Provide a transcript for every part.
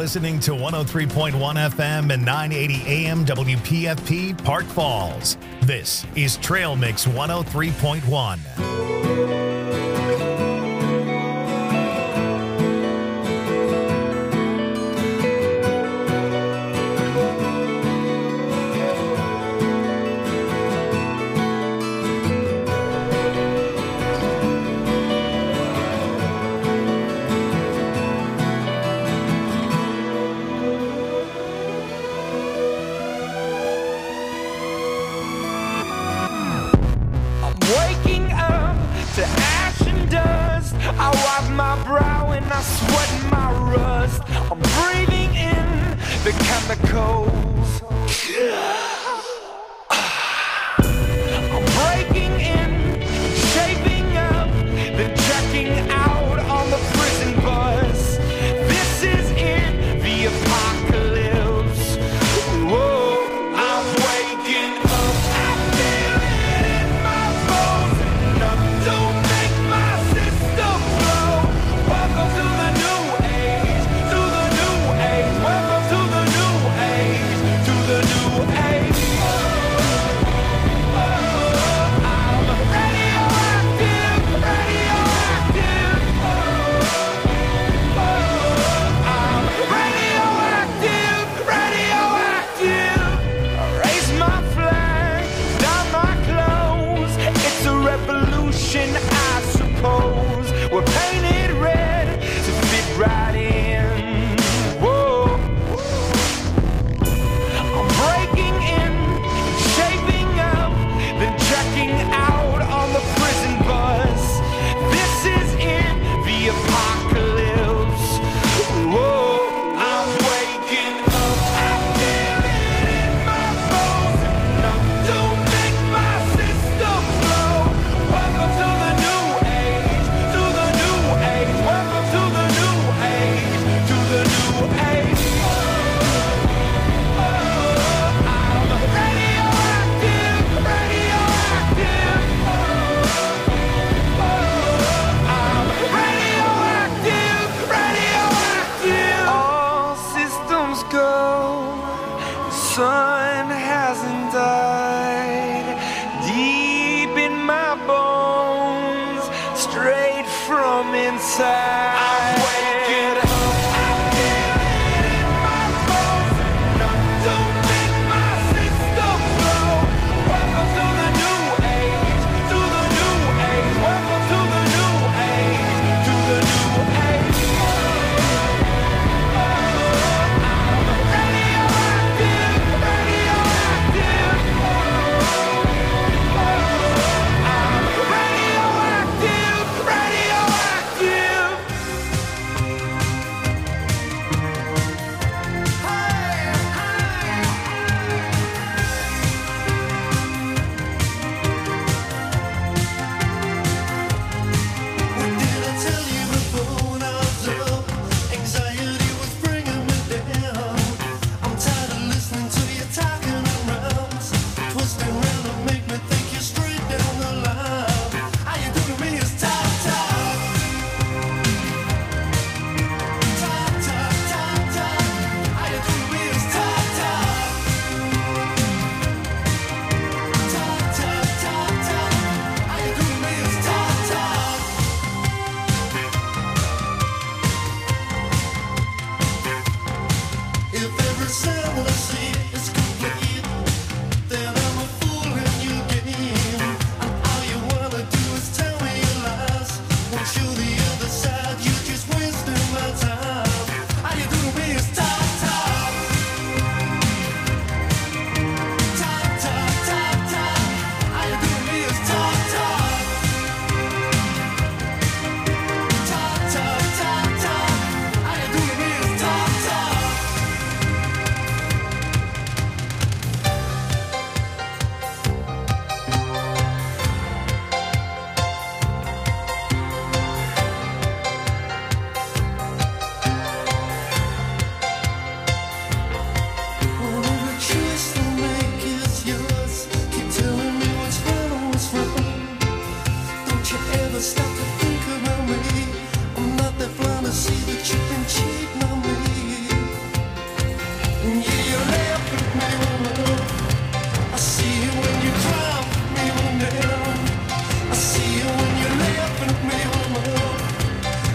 listening to 103.1 FM and 980 AM WPFP Park Falls. This is Trail Mix 103.1.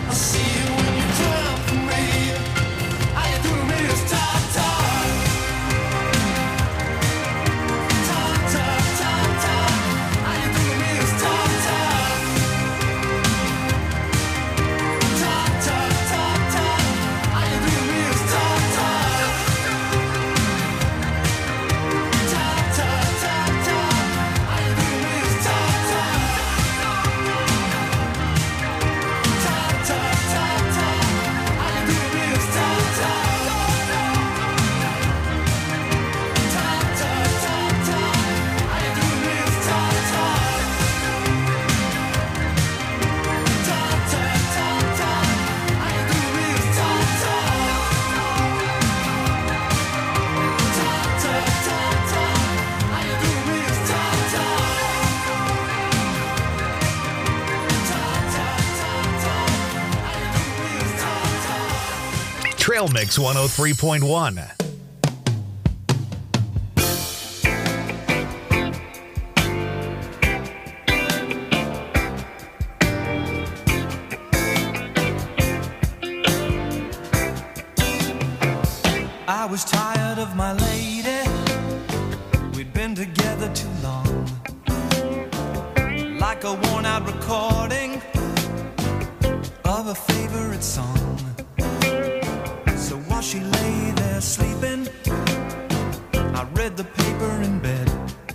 Trail Mix 103.1. I was tired of my lady. We'd been together too long. Like a worn-out recording of a favorite song. So while she lay there sleeping, I read the paper in bed.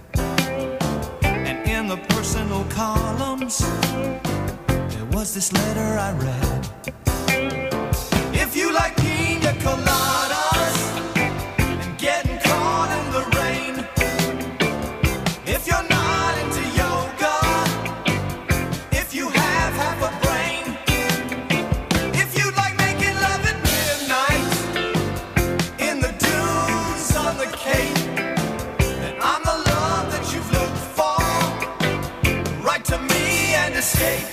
And in the personal columns, there was this letter I read. If you like pina coladas and getting caught in the rain, if you're not into yoga, if you have half a brain, if you like making love at midnight in the dunes on the Cape, then I'm the love that you've looked for. Write to me and escape.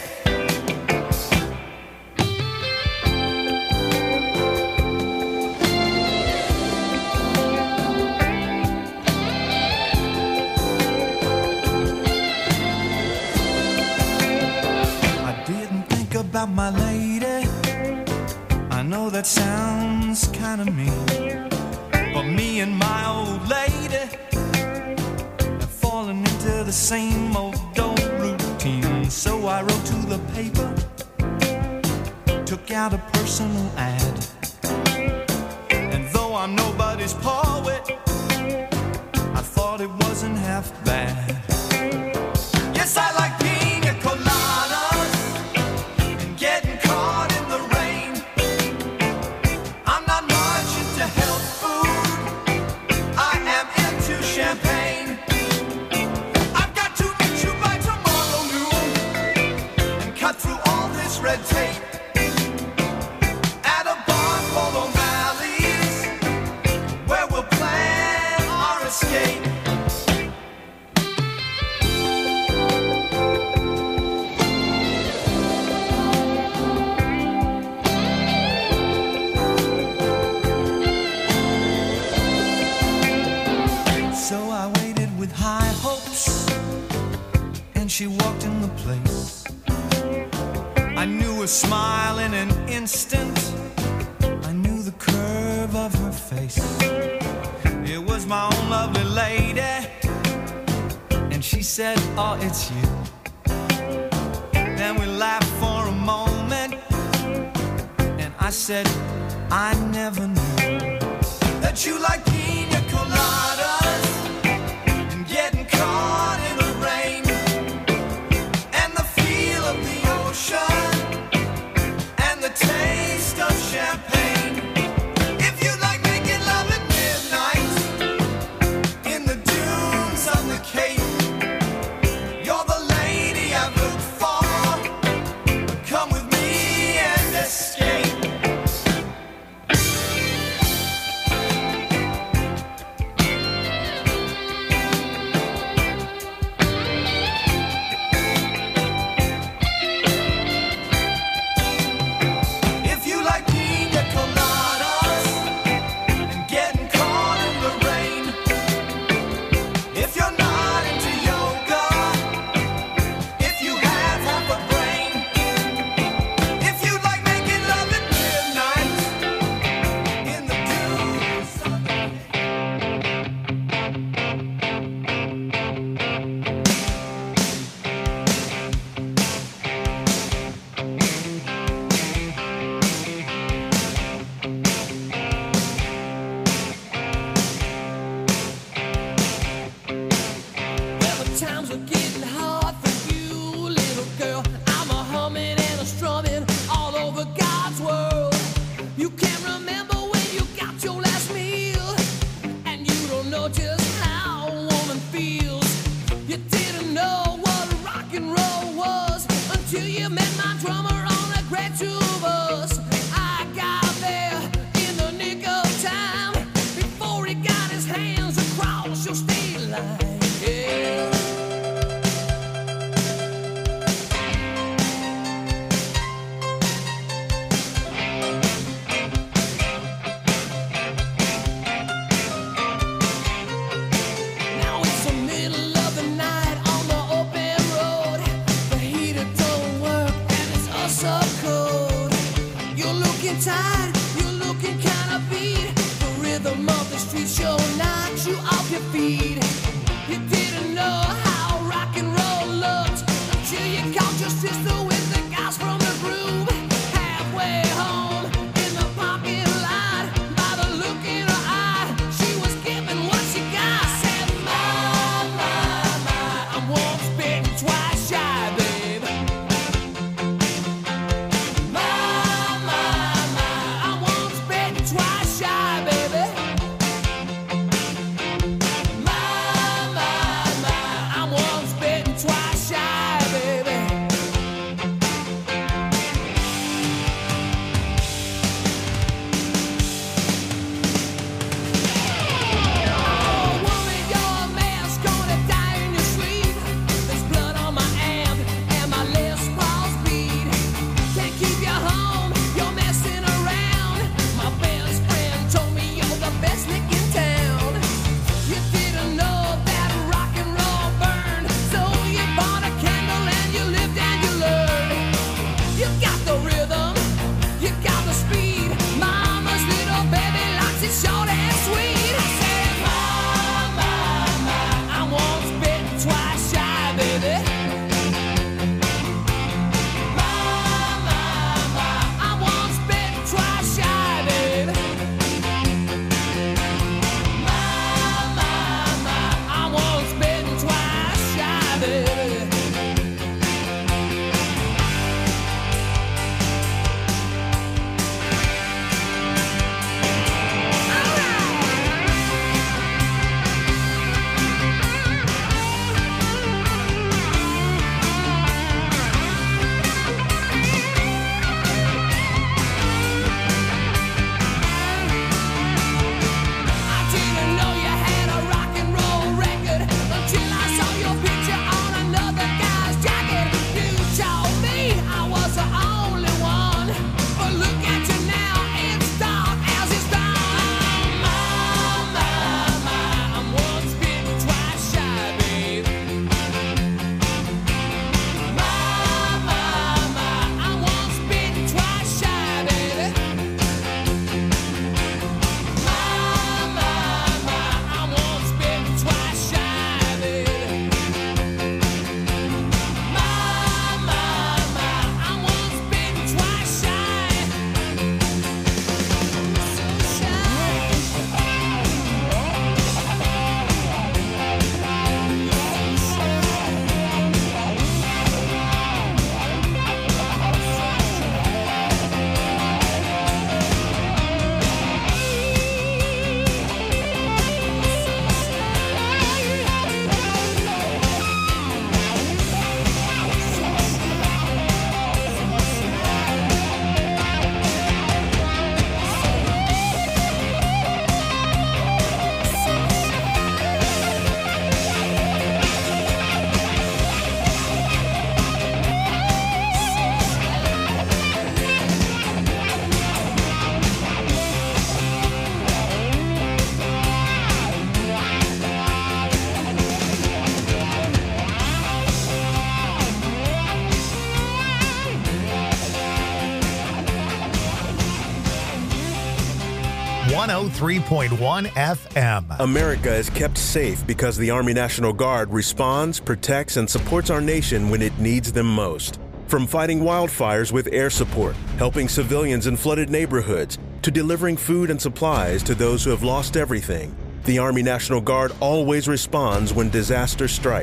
About my lady, I know that sounds kind of mean, but me and my old lady have fallen into the same old routine. So I wrote to the paper, took out a personal ad, and though I'm nobody's poet, I thought it wasn't half bad. Yes, I like pina coladas, getting caught in the rain. I'm not much into health food, I am into champagne. I've got to meet you by tomorrow noon and cut through all this red tape at a bar called O'Malley's, where we'll plan our escape. High hopes, and she walked in the place. I knew her smile in an instant, I knew the curve of her face. It was my own lovely lady, and she said, oh, it's you. Then we laughed for a moment, and I said, I never knew that you like pina coladas, getting caught in the rain, and the feel of the ocean, and the taste of champagne. If you like making love at midnight in the dunes on the Cape, you're the lady I've looked for. Come with me and escape. Until you met my drummer on a great tour bus. I got there in the nick of time before he got his hands across your state line. Yeah. Now it's the middle of the night on the open road. The heater don't work and it's all so cold. You're looking tired, you're looking kinda beat. The rhythm of the street show knocks you off your feet. You didn't know how rock and roll looked until you caught your sister with the guys from the groove. Halfway home in the parking lot, by the look in her eye, she was giving what she got. Said, my, I'm once bitten, twice shy, babe. My, I'm once bitten, twice shy, baby. My, I'm once bitten, twice shy, baby. Oh, woman, you're a man's gonna die in your sleep. There's blood on my amp and my Les Paul's beat. Can't keep you home, you're messing around. My best friend told me you're the best lick in town. You didn't know that rock and roll burned, so you bought a candle and you lived and you learned. You got the rhythm, you got the speed. Mama's little baby likes it short and sweet. I said, I'm once bitten, twice shy, baby. I'm once bitten, twice shy, baby. I'm once bitten, twice shy, baby. I didn't know you had a rock and roll record until I saw your picture on another guy's jacket. You told me I was the only one, but look at you now, it's dark as it's dawn. I'm once bitten, twice shy, babe. I'm once bitten, twice shy, baby. I'm once bitten, twice shy, baby. I'm once bitten, twice shy. .1 FM. America is kept safe because the Army National Guard responds, protects, and supports our nation when it needs them most. From fighting wildfires with air support, helping civilians in flooded neighborhoods, to delivering food and supplies to those who have lost everything, the Army National Guard always responds when disaster strikes.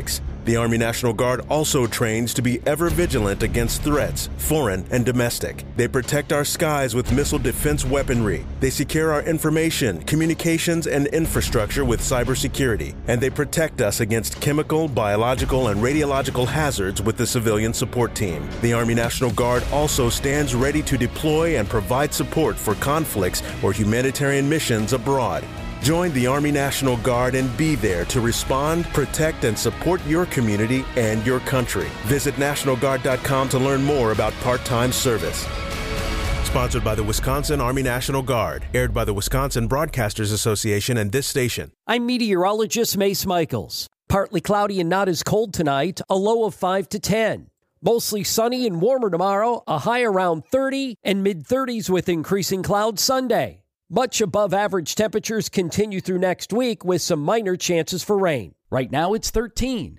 The Army National Guard also trains to be ever vigilant against threats, foreign and domestic. They protect our skies with missile defense weaponry. They secure our information, communications, and infrastructure with cybersecurity. And they protect us against chemical, biological, and radiological hazards with the civilian support team. The Army National Guard also stands ready to deploy and provide support for conflicts or humanitarian missions abroad. Join the Army National Guard and be there to respond, protect, and support your community and your country. Visit NationalGuard.com to learn more about part-time service. Sponsored by the Wisconsin Army National Guard. Aired by the Wisconsin Broadcasters Association and this station. I'm meteorologist Mace Michaels. Partly cloudy and not as cold tonight, a low of 5 to 10. Mostly sunny and warmer tomorrow, a high around 30 and mid-30s with increasing clouds Sunday. Much above average temperatures continue through next week with some minor chances for rain. Right now it's 13.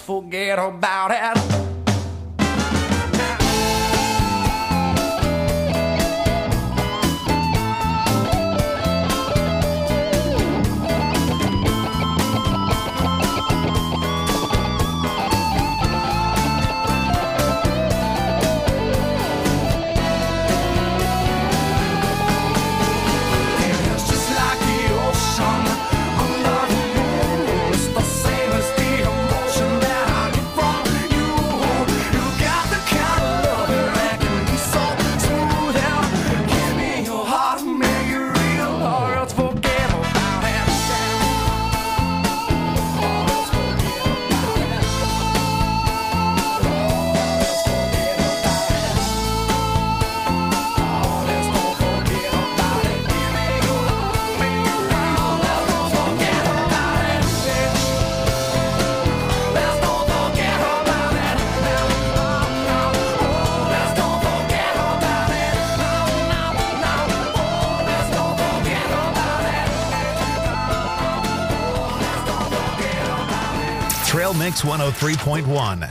forget about it. Trail Mix 103.1.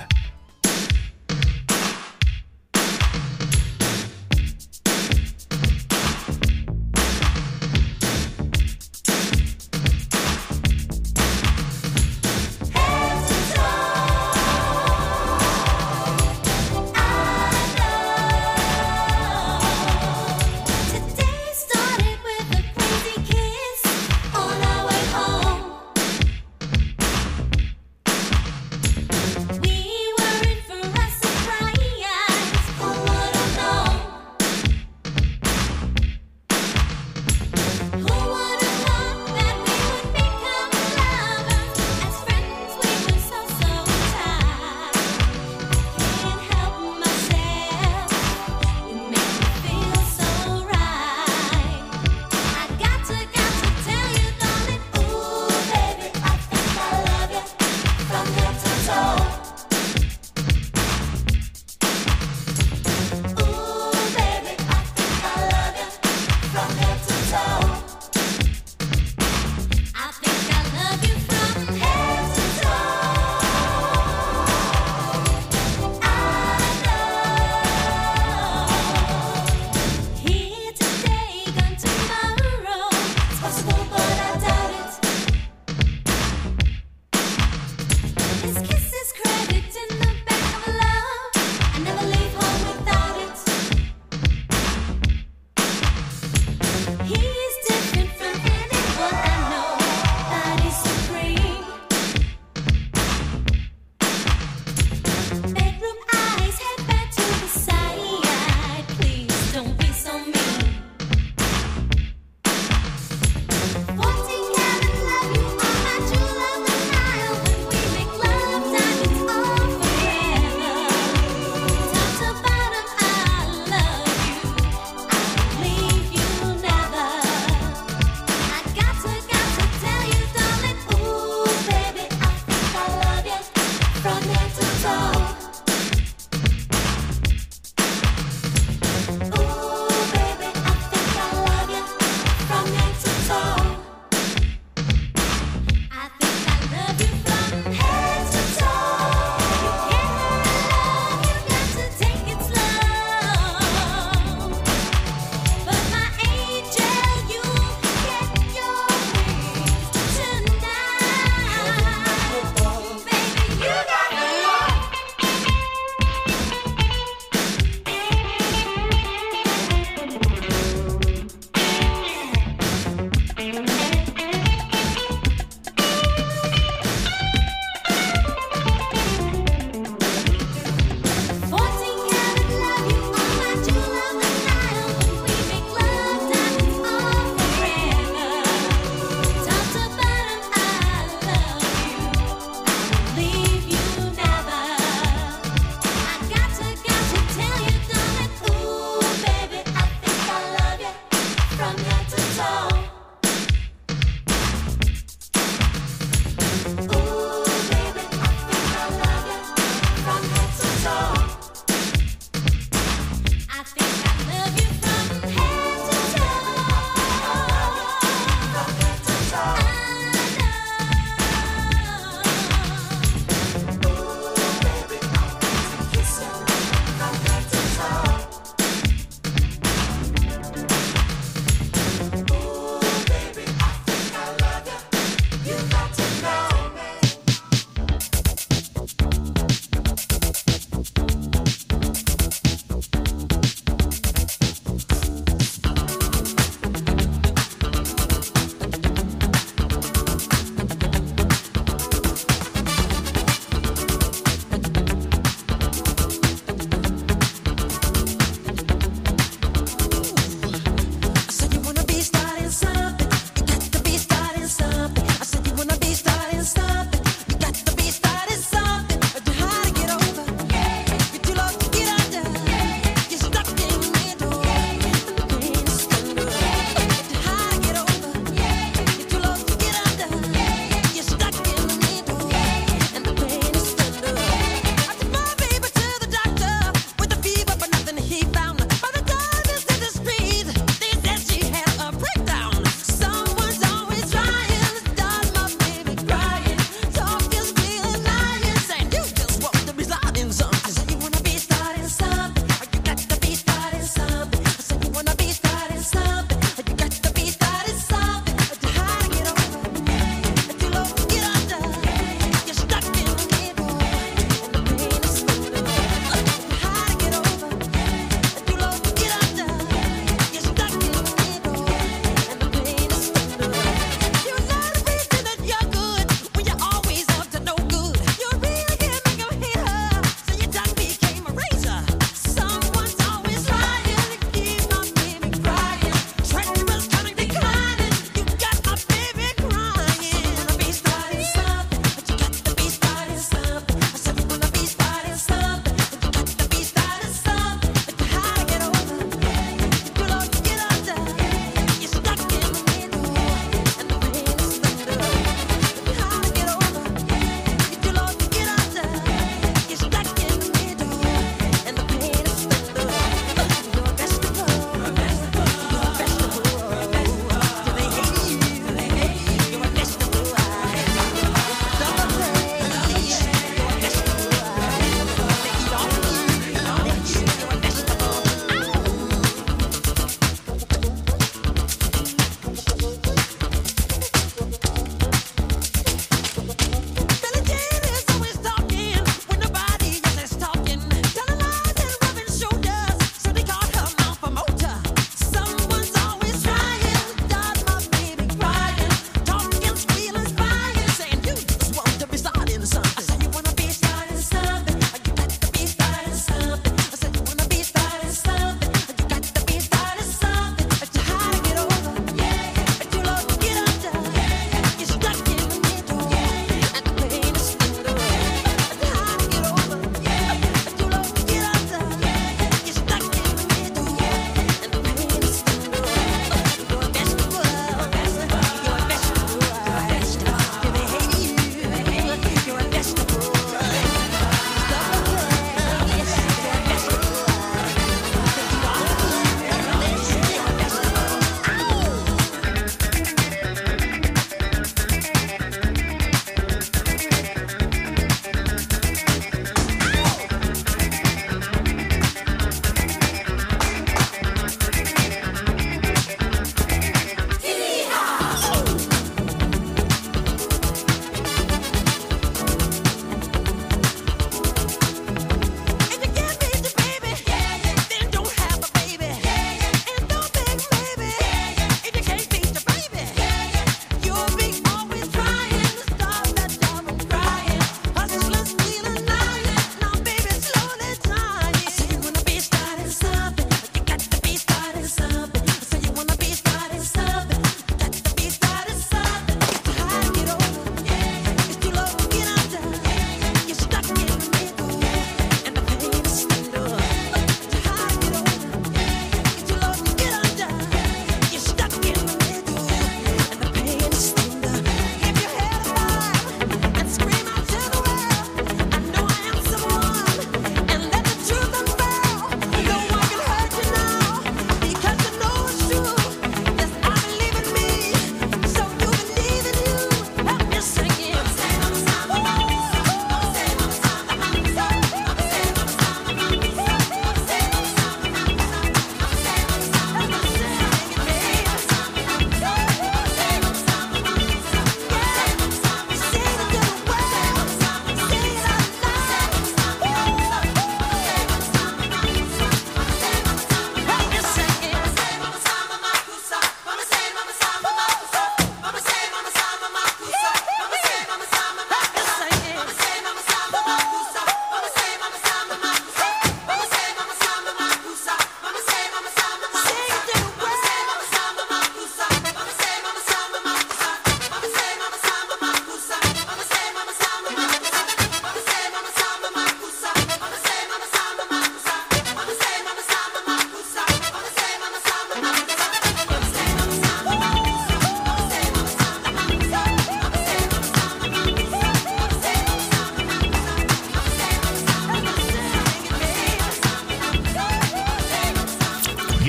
We were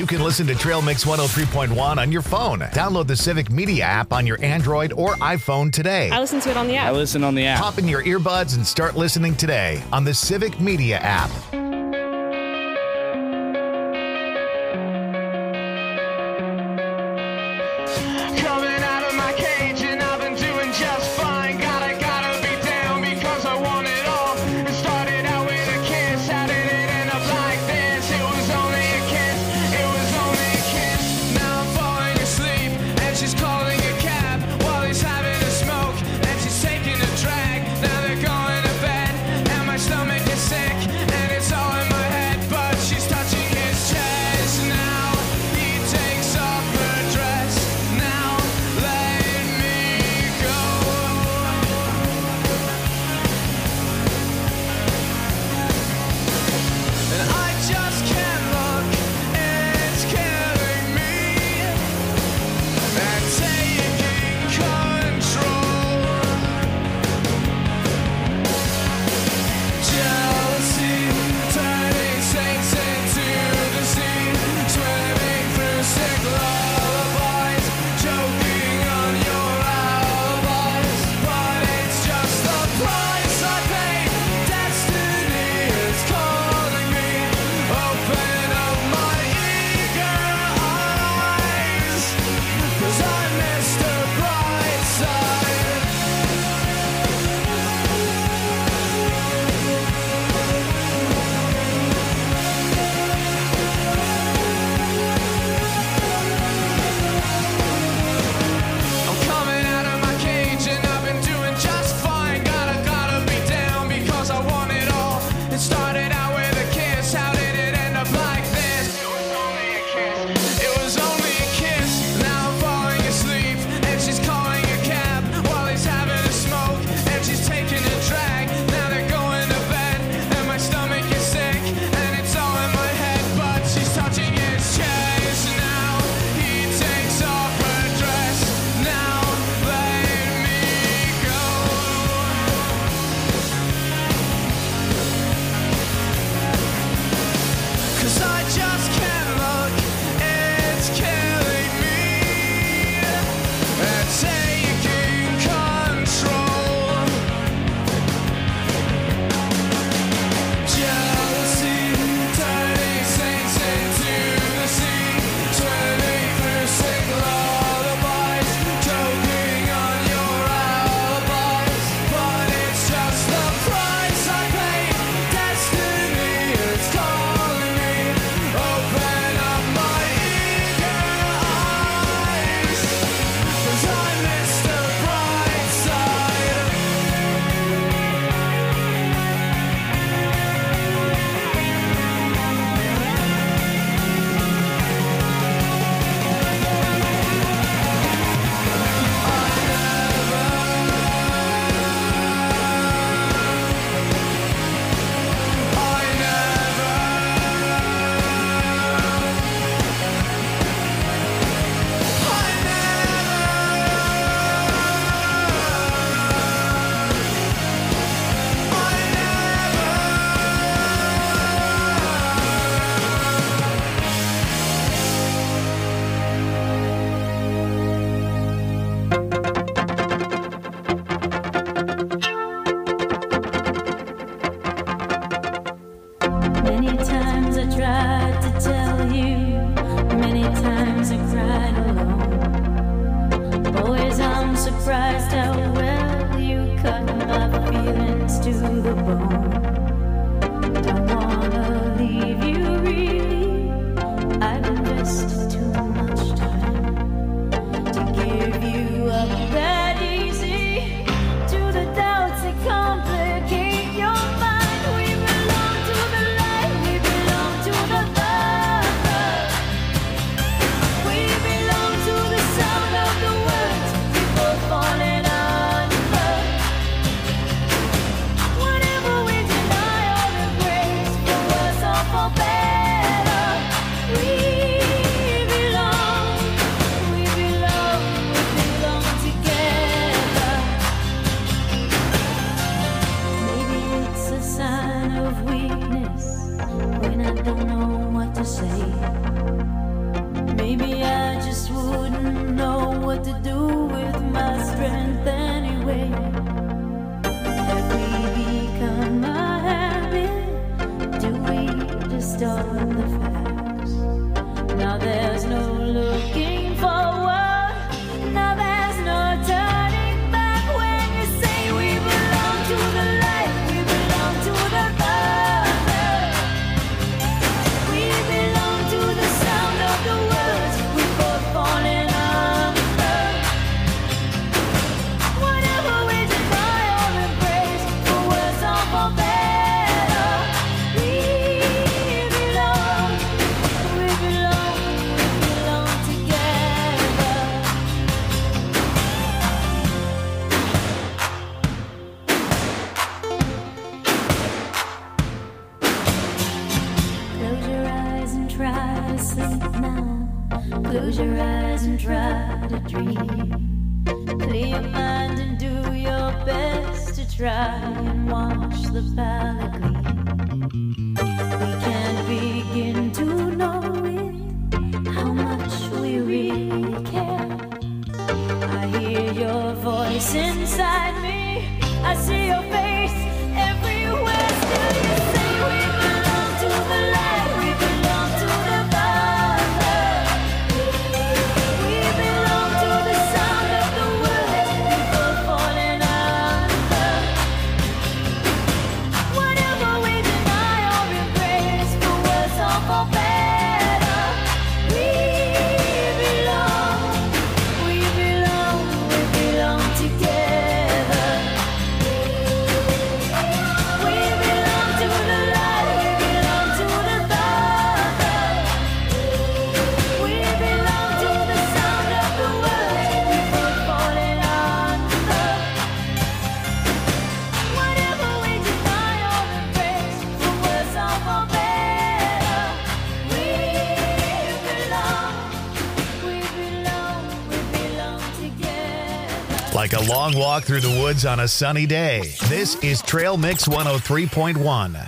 You can listen to Trail Mix 103.1 on your phone. Download the Civic Media app on your Android or iPhone today. I listen to it on the app. I listen on the app. Pop in your earbuds and start listening today on the Civic Media app. Coming out of my cage and I've been doing just fine. Gotta be down because I want it all. It started out with a kiss. How did it end up like this? It was only a kiss. It was only a kiss. Now I'm falling asleep and she's calling a cab while he's having a smoke and she's taking a drag. Now they're going to bed and my stomach is sick and it's all in my head, but she's touching his chest. Now he takes off her dress. Now let me go. And I just can't look, it's killing me. And taking control. Jealousy, turning saints into the sea, swimming through sick lullabies, choking on your alibis. But it's just the price I pay. Destiny is calling me. Open up my eager eyes, 'cause I missed the bright side. I'm coming out of my cage and I've been doing just fine. Gotta be down because I want it all. It started out with a kiss. How did it end up like this? It was only a kiss. It was only a kiss. Now I'm falling asleep and she's calling a cab while he's having a smoke and she's taking a drag. Now they're going to bed and my stomach is sick and it's all in my head, but she's touching his chest. Now he takes off her dress. Now let me go. 'Cause I just can't look, it's killing me. And taking control. Jealousy, turning saints into the sea, swimming through sick lullabies, choking on your alibis. But it's just the price I pay. Destiny is calling me. Open up my eager eyes, 'cause I missed the bright side. Many times I tried to tell you, many times I cried alone. Always I'm surprised how well you cut my feelings to the bone. Don't wanna leave you really, I've invested too much time to give you up that easy to the doubts that complicate your mind. We belong to the light, we belong to the love. We belong to the sound of the words before falling under. Whatever we do distorted the facts. Now there's no looking forward. Now there's no turning back when you say we belong to the light, we belong to the thunder. We belong to the sound of the words we both falling under. Whatever we deny or embrace, for worse or for better, we belong together. Close your eyes and try to sleep now. Close your eyes and try to dream. Clear your mind and do your best to try and watch the palette gleam. We can't begin to know it, how much we really care. I hear your voice inside me, I see your face everywhere. Still you say we belong to the light, we belong to the thunder. We belong to the sound of the words we both falling under. Whatever we deny or embrace, for worse or for better, we belong together. We belong to the light, we belong to the thunder. We belong to the sound of the words we both falling under. Whatever we deny or embrace, for worse or for better, we belong together. Like a long walk through the woods on a sunny day. This is Trail Mix 103.1.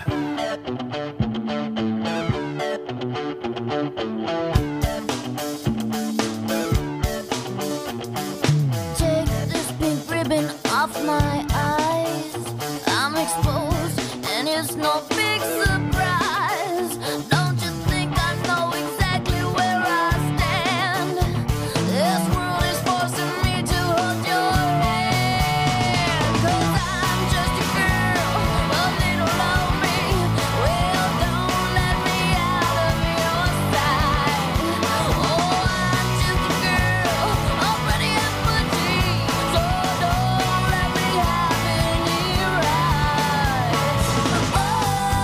Take this pink ribbon off my eyes. I'm exposed, and it's no big surprise. Don't you think I know exactly where I stand? This world is forcing me to hold your hand. 'Cause I'm just a girl, a little lonely. Well, don't let me out of your sight. Oh, I'm just a girl, a pretty effigy. So don't let me have any rights. Oh,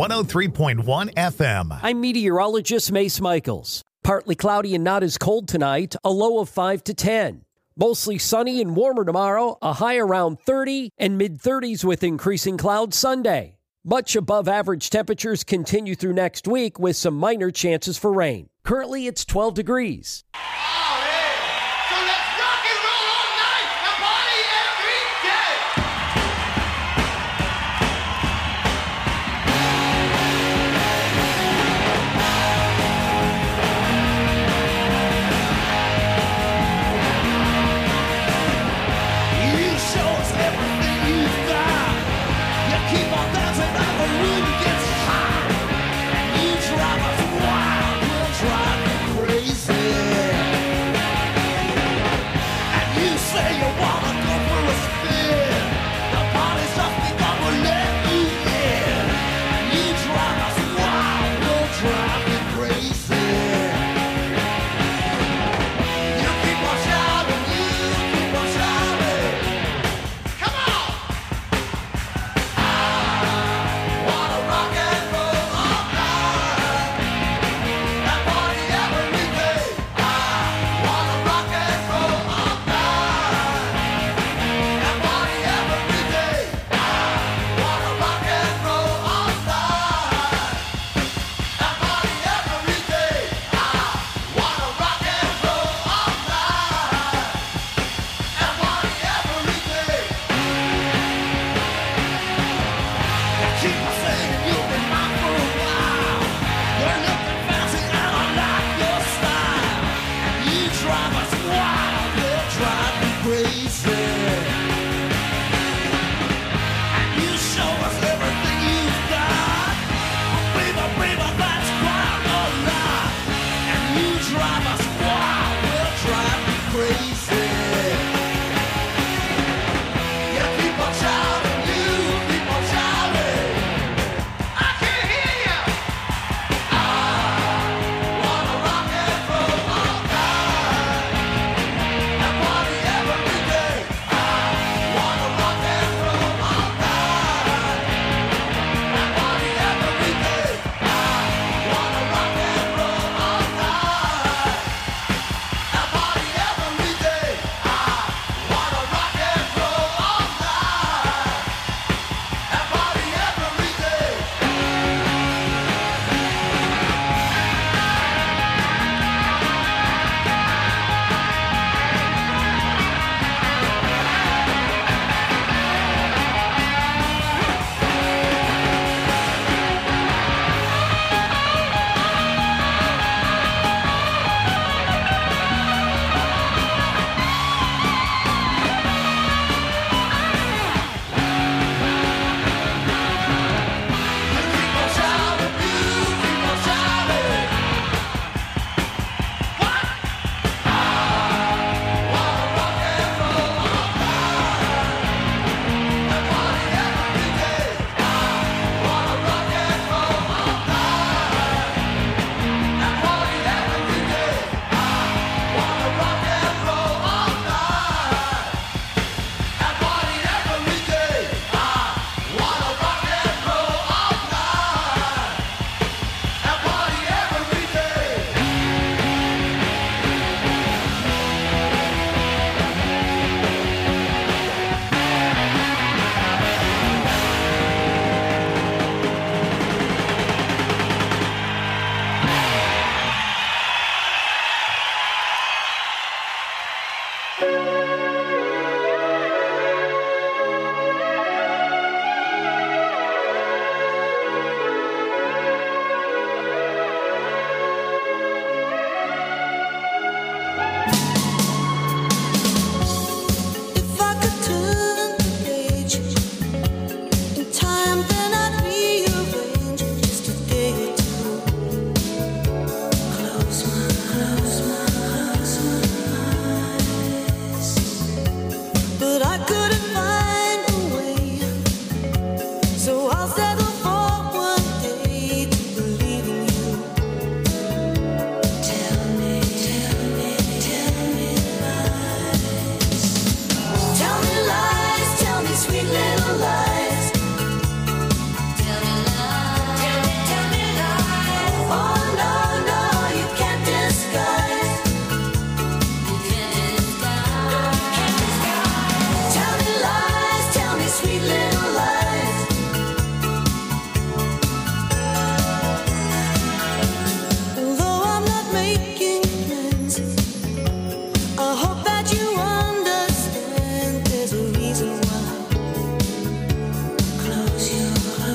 103.1 FM. I'm meteorologist Mace Michaels. Partly cloudy and not as cold tonight, a low of 5 to 10. Mostly sunny and warmer tomorrow, a high around 30 and mid-30s with increasing clouds Sunday. Much above average temperatures continue through next week with some minor chances for rain. Currently, it's 12 degrees. Crazy. making plans. I hope that you understand there's a reason why. Close your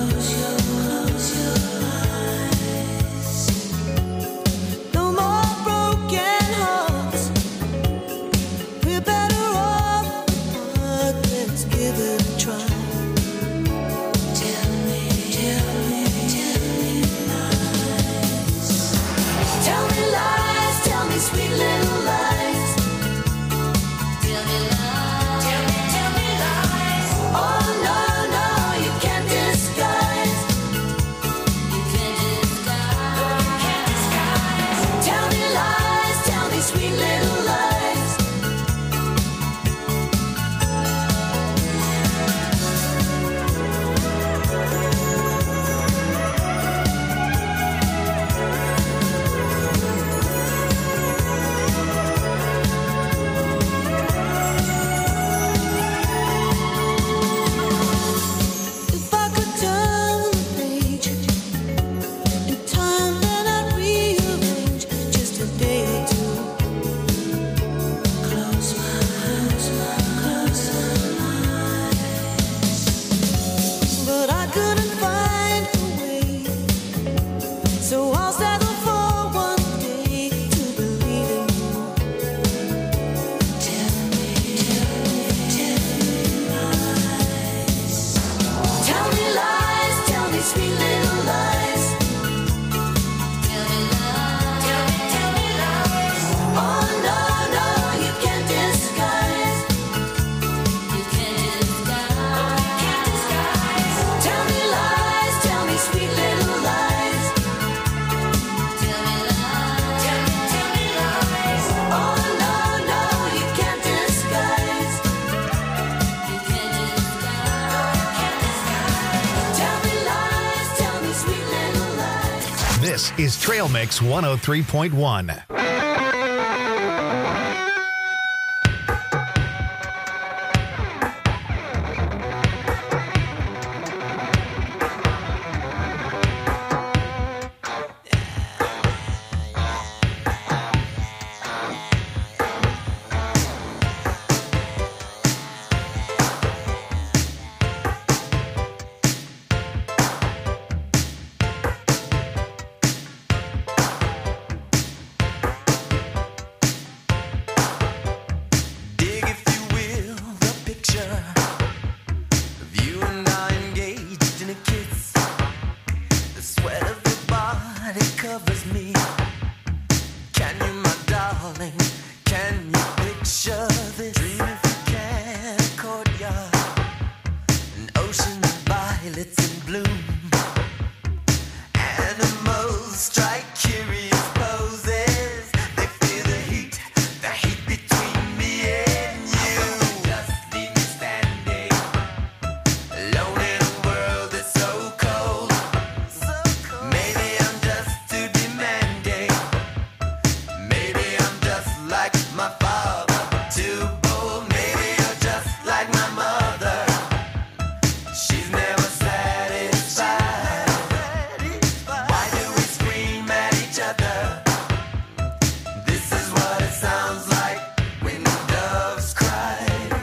eyes. No more broken hearts. We're better off apart. Let's give it a try. Tell me lies. Tell me lies, tell me sweet little lies. Tell me lies. Tell me lies. Oh no, no, you can't disguise. You can't disguise. Tell me lies, tell me sweet little lies. If I could turn the page in time, then I'd rearrange just a day or two. Close my eyes. But I couldn't find a way, so I'll settle for one day to believe in you. Tell me lies. Tell me lies, tell me sweet little lies. Tell me lies. Tell me lies. Oh no, no, you can't disguise. You can't disguise. Tell me lies, tell me sweet little lies. Tell me lies. Tell me lies. Oh no, no, you can't disguise. You can't disguise. Tell me lies, tell me sweet little lies. This is Trail Mix 103.1. Dig, if you will, the picture of you and I engaged in a kiss. The sweat of your body covers me. Can you, my darling, can you picture this? Dream if you can, a courtyard, an ocean of violets in bloom. Animals strike curious poses. They feel the heat between me and you. Just leave me standing alone in a world that's so cold. Maybe I'm just too demanding. Maybe I'm just like my father, too bold. Maybe you're just like my mother. She's never satisfied. Why do we scream at each other? This is what it sounds like when the doves cry.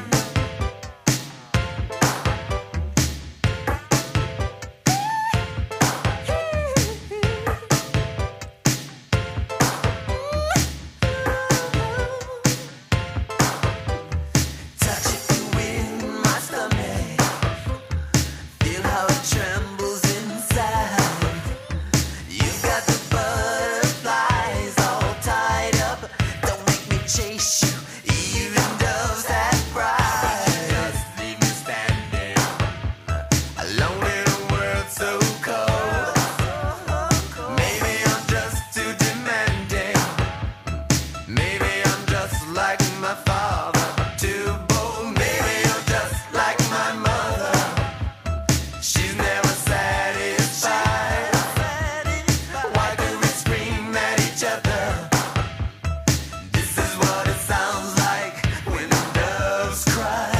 Touch it in my stomach. Feel how it trembles inside. You've got the butterflies all tied up. Don't make me chase you. Even doves have pride. Just leave me standing alone in a world so cold. Maybe I'm just too demanding. Maybe I'm just like my father, too bold. Maybe you're just like my mother. She's never satisfied. Why do we scream at each other? This is what it sounds like when the doves cry.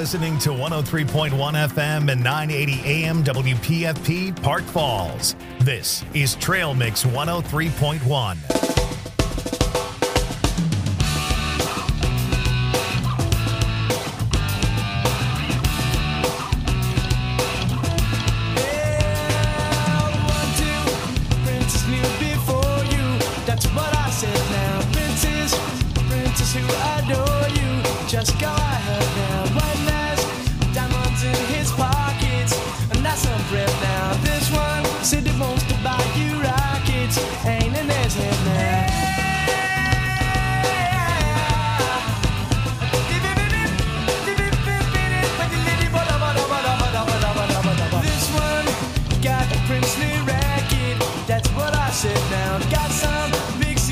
listening to 103.1 FM and 980 AM WPFP Park Falls. This is Trail Mix 103.1. Who adore you, just go ahead now. One last diamonds in his pockets, and that's some breath now. This one said he wants to buy you rockets, ain't in his head now. This one got a princely racket, that's what I said now. Got some